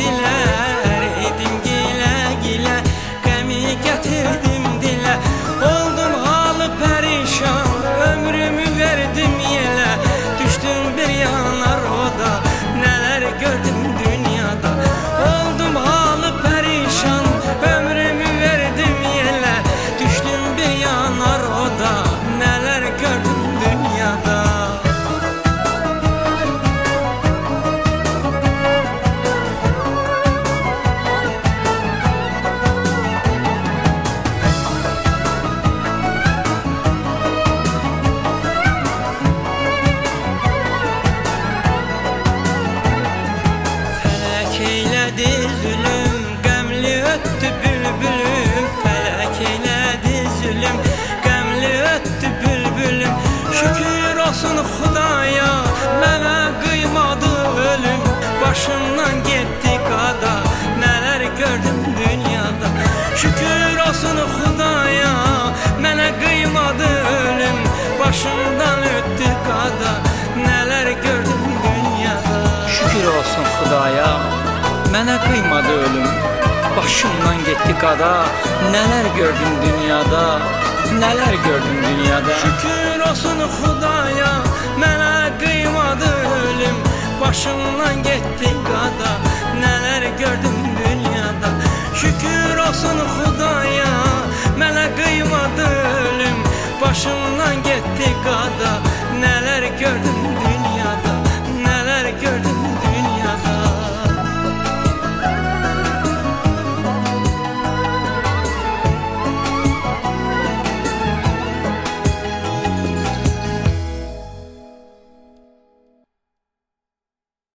diler edim gile gile, gemi getirdim dile. Oldum halı perişan, ömrümü verdim yele. Düştüm bir yanar oda, neler gördüm dünyada. Oldum halı perişan, ömrümü verdim yele. Düştüm bir yanar oda, neler gördüm dünyada. Eyledi zulüm, qəmli öttü bülbülüm. Fələk eylədi zulüm, qəmli öttü bülbülüm. Şükür olsun Xudaya, mənə qıymadı ölüm. Başımdan getdi qada, nələr gördüm dünyada. Şükür olsun Xudaya, mənə qıymadı ölüm. Başımdan öttü qada, nələr gördüm dünyada. Şükür olsun Xudaya, mənə qıymadı ölüm. Başımdan getdi qada, nələr gördüm dünyada, nələr gördüm dünyada. Şükür olsun Xudaya, mənə qıymadı ölüm. Başımdan getdi qada, nələr gördüm dünyada. Şükür olsun Xudaya, mənə qıymadı ölüm. Başımdan